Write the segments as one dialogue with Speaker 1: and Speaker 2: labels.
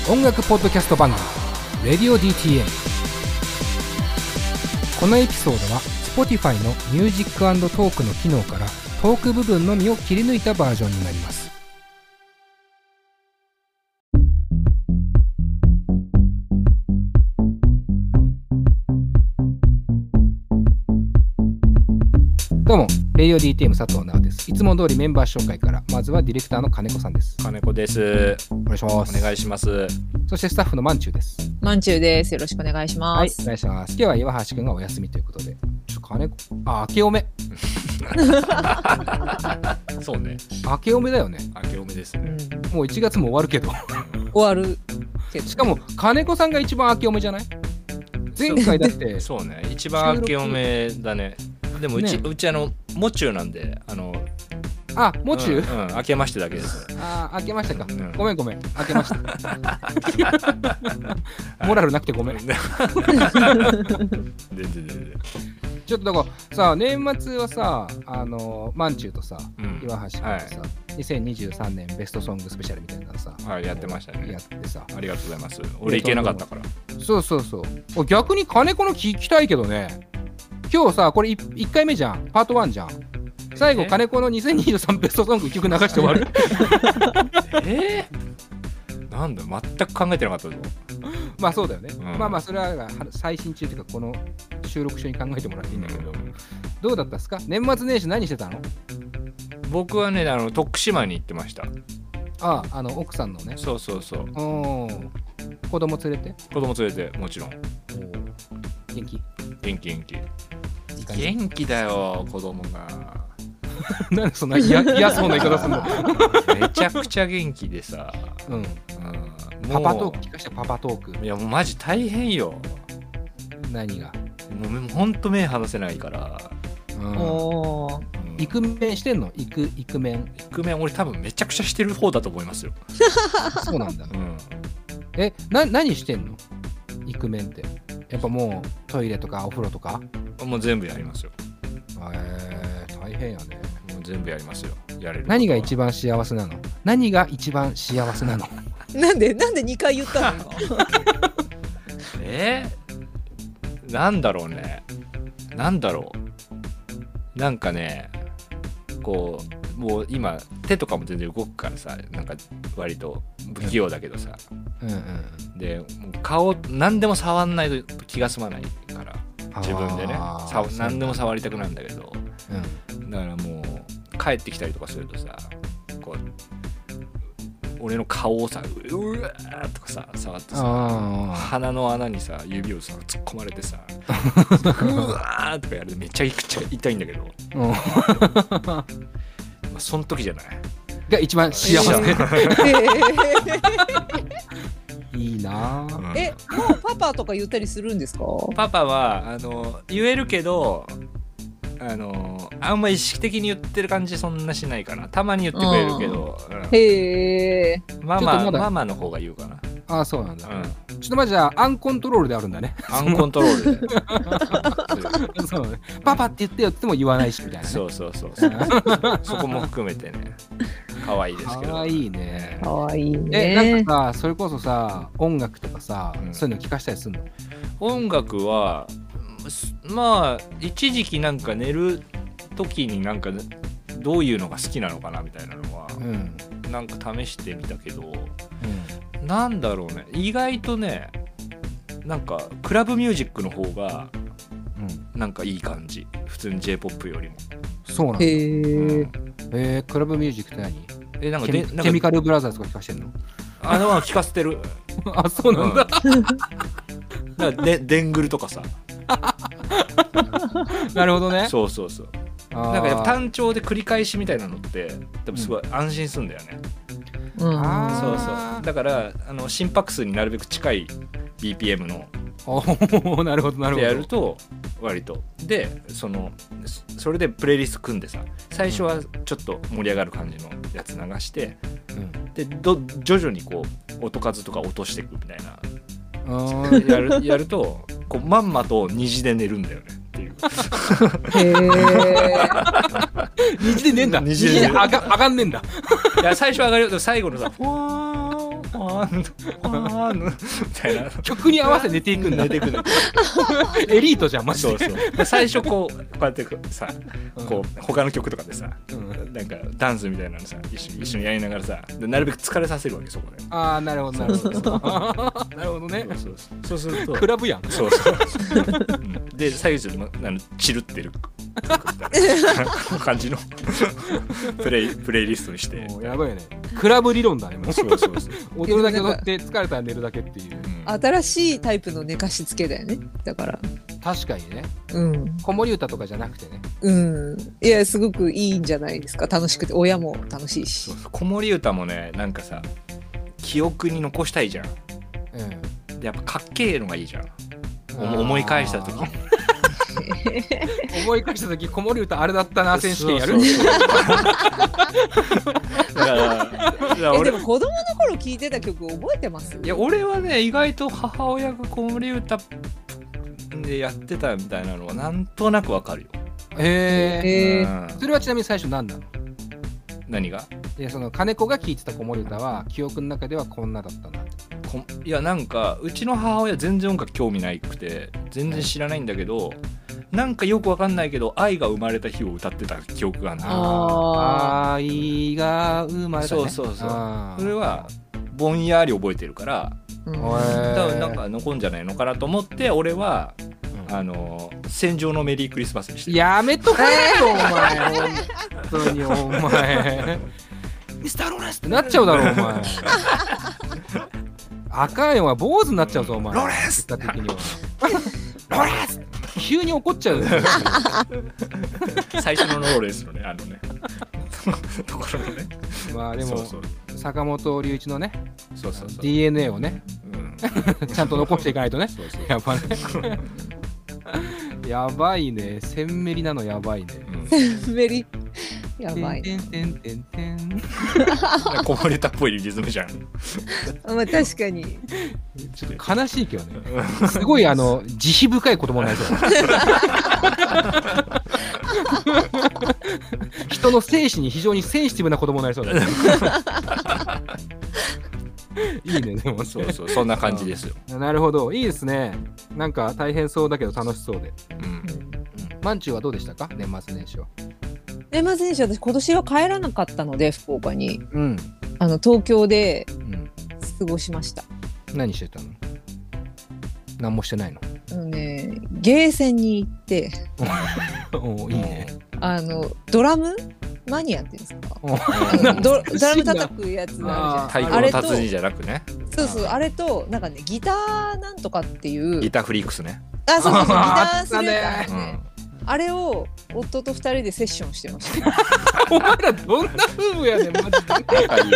Speaker 1: 音楽ポッドキャスト番組 Radio DTM。 このエピソードは Spotify のミュージック&トークの機能からトーク部分のみを切り抜いたバージョンになります。どうも、Radio DTM 佐藤直です。いつも通りメンバー紹介から、まずはディレクターの金子さんです。
Speaker 2: 金子です。
Speaker 1: お願いします。
Speaker 2: お願いします。
Speaker 1: そしてスタッフのまんちゅうです。
Speaker 3: まんちゅうです。よろしくお願いします。
Speaker 1: はい、お願いします。今日は岩橋くんがお休みということで、ちょっと金子、明けおめ。
Speaker 2: そうね。
Speaker 1: 明けおめだよね。
Speaker 2: 明けおめですね。
Speaker 1: もう1月も終わるけど。
Speaker 3: 終わるけど。
Speaker 1: しかも金子さんが一番明けおめじゃない？前回だって。
Speaker 2: そうね。一番明けおめだね。でもうちもちゅうなんで
Speaker 1: もちゅう、
Speaker 2: 明けましてだけです。
Speaker 1: 明けましたか、ごめん明けましたモラルなくてごめん全然ちょっとだからさ、年末はさ、まんちゅうとさ、岩橋君とさ、2023年ベストソングスペシャルみたいなのさ、
Speaker 2: やってましたね。
Speaker 1: やってさ、
Speaker 2: ありがとうございます。俺行けなかったから。
Speaker 1: そう逆に金子の聞きたいけどね。今日さ、これ 1回目じゃん、パート1じゃん。最後金子の2023ベストソング1曲流して終わる
Speaker 2: なんだ、全く考えてなかったぞ。
Speaker 1: まあそうだよね、まあそれは最新中というか、この収録中に考えてもらっていいんだけど、どうだったですか？年末年始何してたの？
Speaker 2: 僕はね、徳島に行ってました。
Speaker 1: 奥さんのね。
Speaker 2: そう
Speaker 1: 子供連れてもちろん。元気だよ、子供が。 なんでそんな嫌そうな言い方するの？
Speaker 2: めちゃくちゃ元気でさ、
Speaker 1: パパトーク聞かせて。パパトーク。
Speaker 2: いやもうマジ大変よ。
Speaker 1: 何が？
Speaker 2: もうほんと目離せないから。
Speaker 1: イクメンしてんの？イクメン
Speaker 2: 俺多分めちゃくちゃしてる方だと思いますよ。
Speaker 1: そうなんだ。何してんの？イクメンって。やっぱもうトイレとかお風呂とか？も
Speaker 2: う全部やりますよ。
Speaker 1: 大変やね。
Speaker 2: もう全部やりますよ。やれる。
Speaker 1: 何が一番幸せなの？何が一番幸せなの？
Speaker 3: なんで2回言ったの？
Speaker 2: なんだろうね。なんかね、こうもう今手とかも全然動くからさ、なんか割と不器用だけどさ、でもう顔何でも触んないと気が済まないから自分でね、何でも触りたくなるんだけど、だからもう帰ってきたりとかするとさ、こう俺の顔をさうわーとかさ触ってさ、鼻の穴にさ指をさ突っ込まれてさうわーとかやるとめっちゃ痛いんだけど、その時じゃない
Speaker 1: が一番幸せ。いいな。
Speaker 3: もうパパとか言ったりするんですか？
Speaker 2: パパは言えるけど、あんま意識的に言ってる感じそんなしないかな。たまに言ってくれるけど、ママの方が言うかな。
Speaker 1: そうなんだ。ちょっとまじゃあアンコントロールであるんだね。
Speaker 2: アンコントロールで。
Speaker 1: そうね。パパって言ってよっても言わないしみたいなね。
Speaker 2: そう。そこも含めてね。可愛いですけど。
Speaker 1: 可愛いね。
Speaker 3: 可愛いね。
Speaker 1: なんかさ、それこそさ、音楽とかさ、そういうの聞かせたりするの？
Speaker 2: 音楽はまあ一時期なんか寝る時になんかどういうのが好きなのかなみたいなのは、なんか試してみたけど、なんだろうね、意外とね、なんかクラブミュージックの方がなんかいい感じ。普通に J-POP よりも。
Speaker 1: そうなんだ。クラブミュージックって何？
Speaker 2: なんか
Speaker 1: ケミカルブラザーズとか聞かせてんの？
Speaker 2: 聞かせてる。
Speaker 1: そうなんだ。
Speaker 2: なんかデングルとかさ。
Speaker 1: なるほどね。
Speaker 2: そう。なんかやっぱ単調で繰り返しみたいなのって多分すごい安心するんだよね。そうだから心拍数になるべく近い BPM の
Speaker 1: なるほど
Speaker 2: でやると割とでそれでプレイリスト組んでさ、最初はちょっと盛り上がる感じのやつ流して、で徐々にこう音数とか落としていくみたいなやるとこうまんまと虹で寝るんだよねっていう。
Speaker 1: 虹で寝んだ。虹で上がんねんだ。
Speaker 2: いや最初上がるよ。最後のさフォーみたいな
Speaker 1: 曲に合わせ寝ていくんだ。
Speaker 2: 寝ていくの。
Speaker 1: エリートじゃんマジ
Speaker 2: そう
Speaker 1: で。
Speaker 2: そう。最初こうやってさ、こう他の曲とかでさ、
Speaker 1: うん
Speaker 2: なんかダンスみたいなのさ一緒にやりながらさ、でなるべく疲れさせるわけそこで。
Speaker 1: ああなるほどなるほど。なるほどね。
Speaker 2: そうすると
Speaker 1: クラブやん。
Speaker 2: そうそう。うんで最後ちょっとチルってる感じのプレイリストにして。
Speaker 1: もうやばいよね。クラブ理論だねもう。
Speaker 2: そうそうそう。
Speaker 1: 踊るだけ踊って疲れたら寝るだけっていう。
Speaker 3: 新しいタイプの寝かしつけだよね。だから。
Speaker 1: 確かにね。
Speaker 3: うん。
Speaker 1: 子守歌とかじゃなくてね。
Speaker 3: うん。いや、すごくいいんじゃないですか。楽しくて、親も楽しいし
Speaker 2: そう。そう子守歌もねなんかさ記憶に残したいじゃん。
Speaker 1: うん。
Speaker 2: でやっぱかっけえのがいいじゃん。思い返した時。
Speaker 1: 思い返した時子守歌あれだったな選手権やる。
Speaker 2: そうそうそうだから
Speaker 3: で
Speaker 2: 俺
Speaker 3: も子供の頃聴いてた曲覚えてます？
Speaker 2: いや俺はね意外と母親が子守歌でやってたみたいなのはなんとなくわかるよ。
Speaker 1: へえ。
Speaker 2: うん
Speaker 1: それはちなみに最初何なの？
Speaker 2: 何が？
Speaker 1: いやその金子が聴いてた子守歌は記憶の中ではこんなだったな。
Speaker 2: いやなんかうちの母親全然音楽興味ないくて全然知らないんだけど、なんかよくわかんないけど愛が生まれた日を歌ってた記憶があるんだよ。
Speaker 1: 愛が生まれたね。
Speaker 2: そうそうそう。
Speaker 1: あー
Speaker 2: それはぼんやり覚えてるから
Speaker 3: うん
Speaker 1: へー
Speaker 2: だからなんか残んじゃないのかなと思って俺は
Speaker 1: うん
Speaker 2: 戦場のメリークリスマスにしてる。
Speaker 1: やめとけよお前本当にお前ミスターローレンスってなっちゃうだろお前あかんよお前坊主になっちゃうぞお前
Speaker 2: ローレンス
Speaker 1: 結果的にはローレンス急に怒っちゃうよ
Speaker 2: 最初のローレンスのねところのね。
Speaker 1: まあでも
Speaker 2: そうそう
Speaker 1: 坂本龍一のね
Speaker 2: そうそうそう。
Speaker 1: DNA をね
Speaker 2: うん
Speaker 1: ちゃんと残していかないとね
Speaker 2: そうそう。
Speaker 1: やっぱねやばいねセンメリなのやばいね
Speaker 3: メリやばいね。
Speaker 1: てんてんてんてん
Speaker 2: こぼれたっぽいリズムじゃん。
Speaker 3: まあ確かに。
Speaker 1: ちょっと悲しいけどねすごい慈悲深い子供になりそう人の生死に非常にセンシティブな子供になりそうだねいいねでも
Speaker 2: そうそうそんな感じですよ。
Speaker 1: なるほどいいですねなんか大変そうだけど楽しそうで
Speaker 2: うん
Speaker 1: マンチューはどうでしたか年末年始は。
Speaker 3: 年末年始私今年は帰らなかったので福岡に
Speaker 1: うん、
Speaker 3: 東京で
Speaker 1: うん、
Speaker 3: 過ごしました。
Speaker 1: 何してたの？何もしてないの？
Speaker 3: ゲーセンに行って
Speaker 1: おいいね。
Speaker 3: ドラムマニアっていうんですか
Speaker 1: お
Speaker 3: ドラム叩くやつがあるじゃん。
Speaker 2: 太鼓の達人じゃなくね。
Speaker 3: そうそうあれとなんかねギターなんとかっていう
Speaker 2: ギターフリークスね。
Speaker 3: あそうそうそうギタ
Speaker 1: あ
Speaker 3: ーするやつある
Speaker 2: う
Speaker 3: ね
Speaker 2: ん。
Speaker 3: あれを夫と2人でセッションしてました
Speaker 1: お前らどんな夫婦やねんマジで。
Speaker 2: 仲いいね。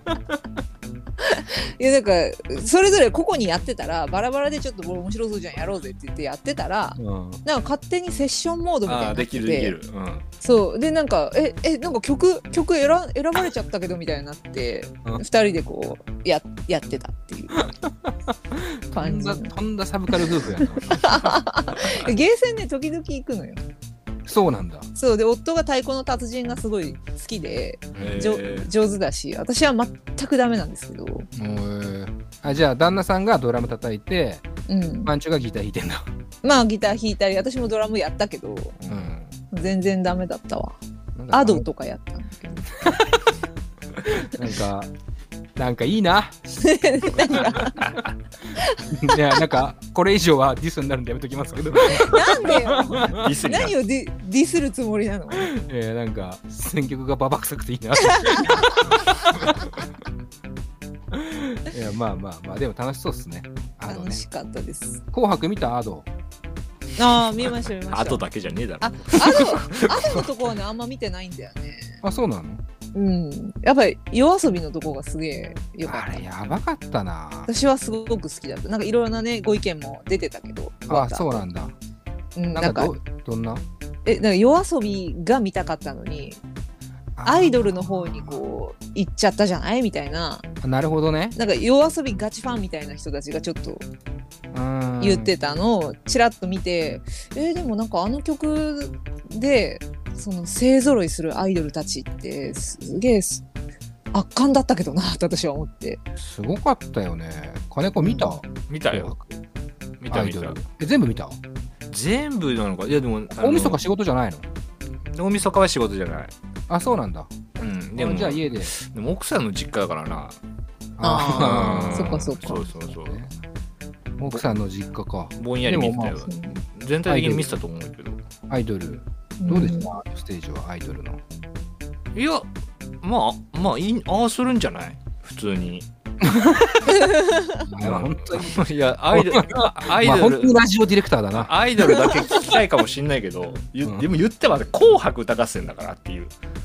Speaker 3: いやなんかそれぞれ個々にやってたらバラバラでちょっと面白そうじゃんやろうぜって言ってやってたら
Speaker 1: うん
Speaker 3: なんか勝手にセッションモードみたいになって
Speaker 2: ああできるできる。うん
Speaker 3: そうでなんかなんか曲選ばれちゃったけどみたいになって
Speaker 1: うん
Speaker 3: 2人でこうやってたっていう感じの
Speaker 1: とんだサブカル夫婦やな。
Speaker 3: ゲーセンね時々行くのよ。
Speaker 1: そうなんだ。
Speaker 3: そうで夫が太鼓の達人がすごい好きで上手だし私は全くダメなんですけど、
Speaker 1: じゃあ旦那さんがドラム叩いて
Speaker 3: うん、
Speaker 1: マンチュがギター弾いてんだ。
Speaker 3: まあギター弾いたり私もドラムやったけど
Speaker 1: うん
Speaker 3: 全然ダメだったわ。
Speaker 1: なんか
Speaker 3: アドとかやったんだけど
Speaker 1: なんかいいな。いやなんかこれ以上はディスになるんでやめときますけど。
Speaker 3: なんでよ
Speaker 2: ディスになる
Speaker 3: 何をディスるつもりなの？
Speaker 1: なんか選曲がババ臭くていいな。いやまあまあまあでも楽しそうっすね。アドね。
Speaker 3: 楽しかったです。
Speaker 1: 紅白見たアド。
Speaker 3: ああ見ました見ました。
Speaker 2: あとだけじゃねえだろ。
Speaker 3: アドのとこはねあんま見てないんだよね。
Speaker 1: あそうなの？
Speaker 3: うんやっぱり夜遊びのとこがすげえよか
Speaker 1: あれ
Speaker 3: った。
Speaker 1: やばかったな。
Speaker 3: 私はすごく好きだった。なんかいろいろなねご意見も出てたけど。
Speaker 1: あそうなんだ。
Speaker 3: うん
Speaker 1: なんかどんな？
Speaker 3: なんか夜遊びが見たかったのにアイドルの方にこう行っちゃったじゃないみたいな。
Speaker 1: なるほどね。
Speaker 3: なんか夜遊びガチファンみたいな人たちがちょっと言ってたのをちらっと見て、でもなんかあの曲でその勢ぞろいするアイドルたちってすげえ圧巻だったけどなって私は思って。
Speaker 1: すごかったよね。金子見た？
Speaker 2: 見たよ。見た見た。
Speaker 1: 全部見た？
Speaker 2: 全部なのか。いやでも
Speaker 1: 大晦日仕事じゃないの？
Speaker 2: 大晦日は仕事じゃない。
Speaker 1: あ、そうなんだ。
Speaker 2: うん。でも
Speaker 1: じゃあ家で。
Speaker 2: でも奥さんの実家だからな。
Speaker 3: ああ、そっかそっか。
Speaker 2: そうそうそう。
Speaker 1: 奥さんの実家か。
Speaker 2: ぼんやり見てたよ。全体的に見てたと思うけど。
Speaker 1: アイドルどうでした？ステージはアイドルの。
Speaker 2: いや、まあああするんじゃない？普通に。
Speaker 1: 本当に。
Speaker 2: いやアイドル
Speaker 1: 本当にラジオディレクターだな。
Speaker 2: アイドルだけ聞きたいかもしんないけど、でも言っては紅白歌合戦だからっていう。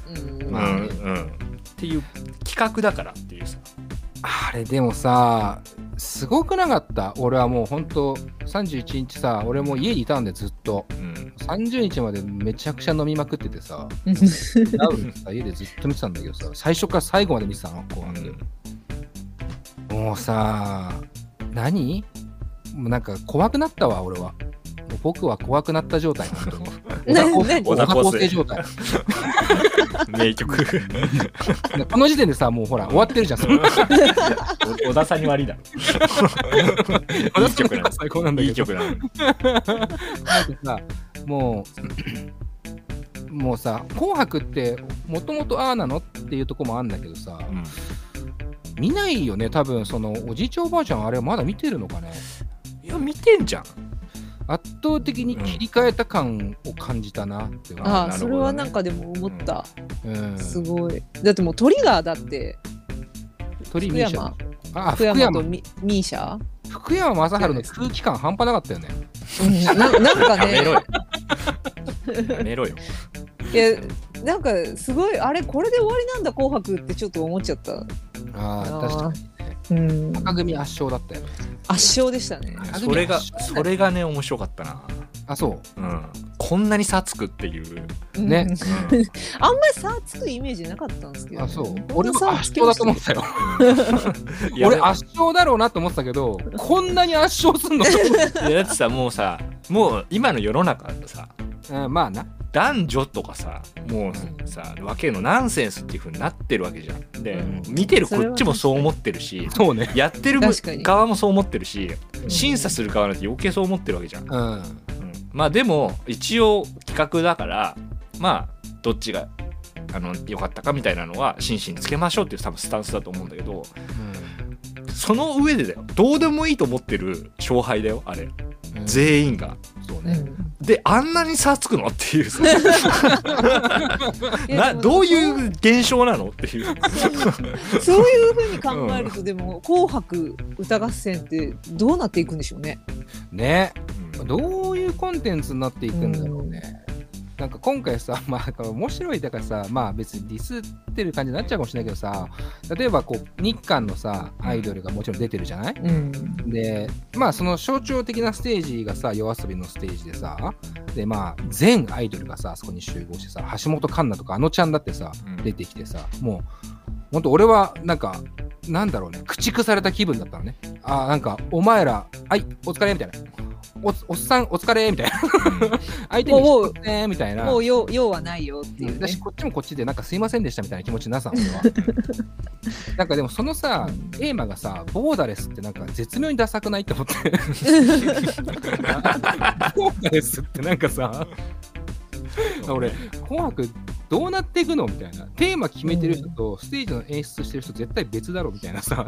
Speaker 2: っていう企画だからっていうさ。
Speaker 1: あれでもさ、すごくなかった？俺はもう本当31日さ、俺も家にいたんでずっと、30日までめちゃくちゃ飲みまくっててさ、ラウルさ家でずっと見てたんだけどさ、最初から最後まで見てたの、後半で。もうさ、何？もうなんか怖くなったわ、俺は。もう僕は怖くなった状態、本当に。小田康生状態。
Speaker 2: 名曲。
Speaker 1: この時点でさ、もうほら終わってるじゃん。
Speaker 2: 小田さんに悪いだろ。いい曲なんだ。
Speaker 1: 最高なんだけど。
Speaker 2: いい曲なんだ。
Speaker 1: なんかさ、もうさ、紅白ってもともとああなのっていうとこもあるんだけどさ、見ないよね、多分そのおじいちゃんおばあちゃんあれまだ見てるのかね。
Speaker 2: いや見てんじゃん。
Speaker 1: 圧倒的に切り替えた感を感じたなって。
Speaker 3: ああ、それはなんかでも思った。すごい。だってもうトリガーだって。
Speaker 1: トリミーシャ。
Speaker 3: 福山とミーシャ。
Speaker 1: 福山雅治の空気感半端なかったよね。
Speaker 3: なんかね。
Speaker 2: やめろよ。
Speaker 3: いや、なんかすごい、あれこれで終わりなんだ紅白ってちょっと思っちゃった。
Speaker 1: ああ、確かにね。赤組圧勝だったよね。
Speaker 3: 圧勝でしたね。
Speaker 2: それがね面白かったな。
Speaker 1: あ、そう。
Speaker 2: こんなに差つくっていう
Speaker 1: ね。
Speaker 3: あんまり差つくイメージなかったんですけど。
Speaker 1: あ、そう。俺は圧勝だと思ったよ。俺圧勝だろうなと思ってたけど、こんなに圧勝すんの？
Speaker 2: だってさ、もう今の世の中ってさ、
Speaker 1: まあな。
Speaker 2: 男女とかさ、もうさ、わけのナンセンスっていう風になってるわけじゃん。で、見てるこっちもそう思ってるし、
Speaker 1: そうね、
Speaker 2: やってる側もそう思ってるし、審査する側なんて余計そう思ってるわけじゃん。まあでも一応企画だから、まあどっちが良かったかみたいなのは真摯につけましょうっていう多分スタンスだと思うんだけど、その上でだよ、どうでもいいと思ってる勝敗だよあれ、全員が。
Speaker 1: そうね。
Speaker 2: であんなに差つくのっていうさどういう現象なのっていう
Speaker 3: そういうふうに考えると、でも紅白歌合戦ってどうなっていくんでしょうね。
Speaker 1: ね、どういうコンテンツになっていくんだろうね。なんか今回さ、まあ面白いだからさ、まあ別にディスってる感じになっちゃうかもしれないけどさ、例えばこう日韓のさアイドルがもちろん出てるじゃない、でまあその象徴的なステージがさYOASOBIのステージでさ、でまあ全アイドルがさそこに集合してさ、橋本環奈とかあのちゃんだってさ、出てきてさ、もうほんと俺はなんかなんだろうね、駆逐された気分だったのね。あ、なんかお前らはいお疲れみたいな、おっさんお疲れみたいな相手にしてねみたいな、
Speaker 3: もう用はないよっていう、ね、
Speaker 1: 私こっちもこっちでなんかすいませんでしたみたいな気持ちなさんはなんかでもそのさテーマがさボーダレスってなんか絶妙にダサくないって思ってボーダレスってなんかさ俺紅白どうなっていくのみたいな、テーマ決めてる人とステージの演出してる人絶対別だろみたいなさ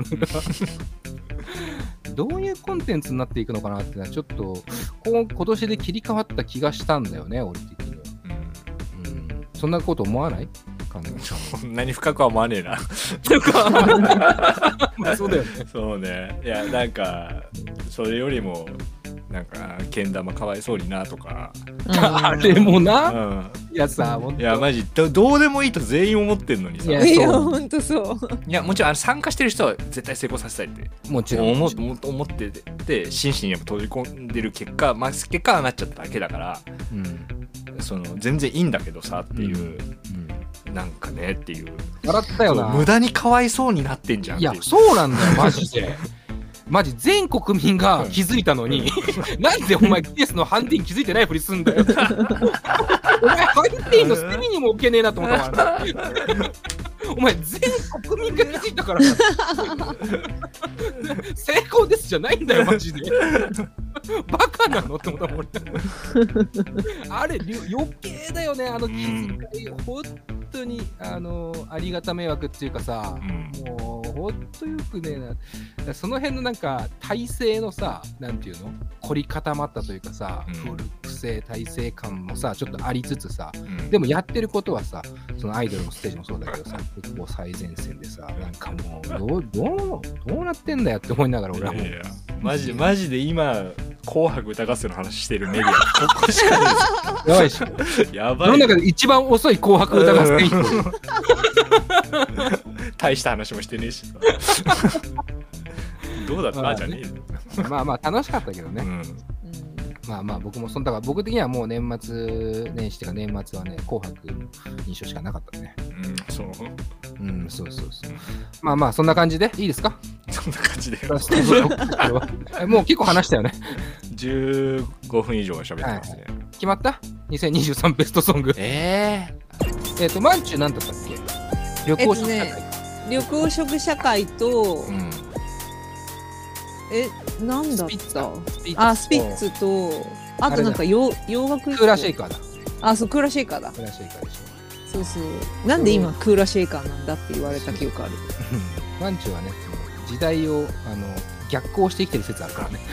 Speaker 1: どういうコンテンツになっていくのかなってのはちょっと今年で切り替わった気がしたんだよね、俺的には。そんなこと思わない？
Speaker 2: そんなに深くは思わねえな
Speaker 1: まあそうだよね。
Speaker 2: そうね。いやなんかそれよりもなんかけん玉かわいそうになとか、
Speaker 1: あれもな、いやさ、
Speaker 2: いやマジどうでもいいと全員思ってんのにさ。
Speaker 3: いやほんとそう。
Speaker 2: いやもちろん参加してる人は絶対成功させたいって
Speaker 1: もちろん
Speaker 2: 思ってて、真摯にやっぱ取り込んでる結果はなっちゃっただけだから、その全然いいんだけどさっていう、なんかねっていう。
Speaker 1: 笑ったよな。
Speaker 2: 無駄にかわいそうになってんじゃんっていう。
Speaker 1: いやそうなんだよマジで。マジ全国民が気づいたのに、なんでお前ギネスのハンディに気づいてないふりすんだよ。お前ハンディの捨て身にも置けねえなと思ったから、 お前全国民が気づいたからな成功ですじゃないんだよマジでバカなのって思ったもん俺あれ余計だよねあの気遣い、本当にありがた迷惑っていうかさ、もうほんとよくねえな。その辺のなんか体制のさ、なんていうの凝り固まったというかさ、古癖体制感もさちょっとありつつさ、でもやってることはさ、そのアイドルのステージもそうだけどさ、結構最前線でさ、なんかもうどうなってんだよって思いながら俺はもう
Speaker 2: マジで今紅白歌合戦の話してるメディアここしかない
Speaker 1: やばいし
Speaker 2: やばい
Speaker 1: 世の中で一番遅い紅白歌合戦
Speaker 2: 大した話もしてねえしどうだったじゃねえよ
Speaker 1: まあ楽しかったけどね、まあ僕もだから僕的にはもう年末年始とか年末はね紅白印象しかなかったね。
Speaker 2: そう
Speaker 1: まあそんな感じでいいですか。
Speaker 2: そんな感じで
Speaker 1: もう結構話したよね。
Speaker 2: 15分以上喋ってますね、
Speaker 1: 決まった ?2023 ベストソング。マンチュなんだったっけ。緑黄色社会、
Speaker 3: 緑黄色社会と、なんだったスピッツと、あとなんか洋楽
Speaker 1: クーラーシェイカーだ。
Speaker 3: そうクーラーシェイカーだ。
Speaker 1: クーラーシェイカーでしょ。
Speaker 3: そうなんで今クーラーシェイカーなんだって言われた記憶ある。
Speaker 1: マンチュはね時代を逆行して生きてる説あるからね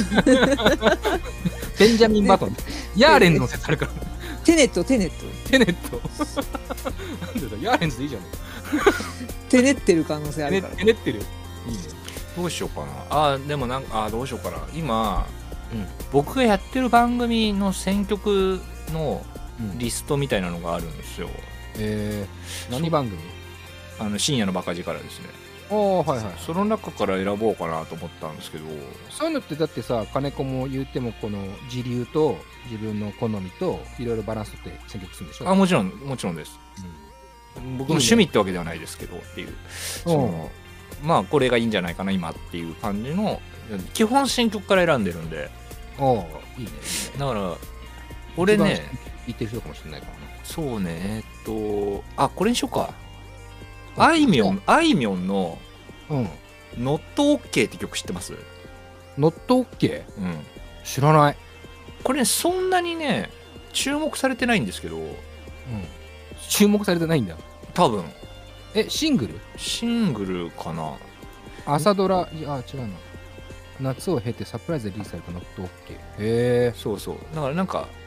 Speaker 1: ベンジャミン・バトン、ヤーレンズの説あるからね。
Speaker 3: テネット
Speaker 1: なんでだヤーレンズでいいじゃん。
Speaker 3: テネってる可能性あるから。
Speaker 1: テネってる。いいね。
Speaker 2: どうしようかな。でもどうしようかな。今、僕がやってる番組の選曲のリストみたいなのがあるんですよ。
Speaker 1: 何番組？
Speaker 2: 深夜のバカ力ですね。その中から選ぼうかなと思ったんですけど、
Speaker 1: そういうのってだってさ、金子も言ってもこの時流と自分の好みといろいろバランス取って選曲するんでしょ。
Speaker 2: もちろんです、僕の趣味ってわけではないですけどっていう、まあこれがいいんじゃないかな今っていう感じの基本新曲から選んでるんで。
Speaker 1: いいね。
Speaker 2: だから俺ね
Speaker 1: 言ってる人かもしれないからね。
Speaker 2: そうねこれにしようか。あいみょんのノットオッケーって曲知ってます？
Speaker 1: ノットオッケー？知らない。
Speaker 2: これねそんなにね注目されてないんですけど、
Speaker 1: 注目されてないんだ
Speaker 2: 多分。
Speaker 1: シング
Speaker 2: ルかな。
Speaker 1: 朝ドラ違うな。夏を経てサプライズでリリースされたノットオッケー。へえ。
Speaker 2: そうだからなんか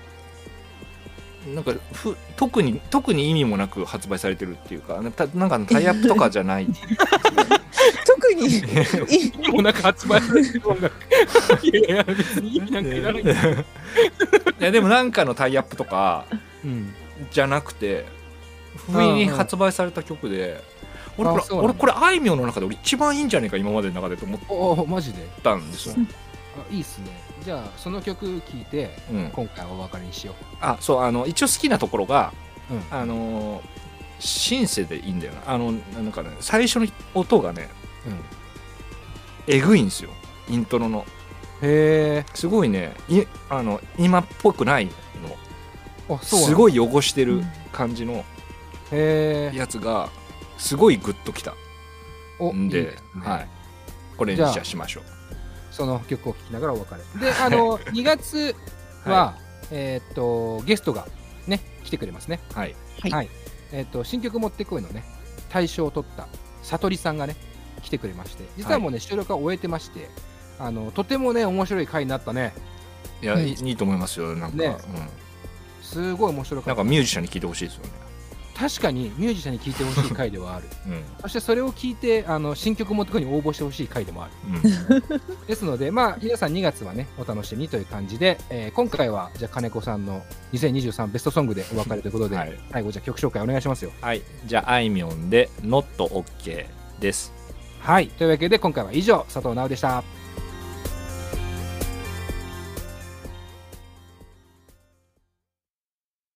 Speaker 2: 特に意味もなく発売されてるっていうか、なんかタイアップとかじゃない
Speaker 3: 特に
Speaker 1: 意味もなく発売されてる音楽いや別に意味なんかいらないんだよ。
Speaker 2: いやでもなんかのタイアップとかじゃなくて不意に発売された曲で、俺これあいみょんの中で俺一番いいんじゃねえか今までの中でと思
Speaker 1: マジで
Speaker 2: ったんですよ。
Speaker 1: いいっすね。じゃあその曲聴いて、今回はお別れにしよう。
Speaker 2: そう一応好きなところが、シンセでいいんだよな。なんかね最初の音がね、えぐいんですよイントロの。すごいね今っぽくないの。すごい汚してる感じのやつがすごいグッときたんで、これにしましょう。
Speaker 1: その曲を聴きながらお別れで2月は、ゲストがね来てくれますね。新曲持ってこいのね大賞を取ったさとりさんがね来てくれまして、実はもうね、収録は終えてまして、とてもね面白い回になったね。
Speaker 2: いや、いいと思いますよ。なんか、
Speaker 1: すごい面白かった。
Speaker 2: なんかミュージシャンに聞いてほしいですよね。
Speaker 1: 確かにミュージシャンに聞いてほしい回ではある、そしてそれを聞いて新曲持ってこいに応募してほしい回でもある、ですので皆さん2月はねお楽しみという感じで、今回はじゃあ金子さんの2023ベストソングでお別れということで、最後じゃあ曲紹介お願いしますよ。
Speaker 2: じゃああいみょんで Not OK です。
Speaker 1: というわけで今回は以上、佐藤直でした。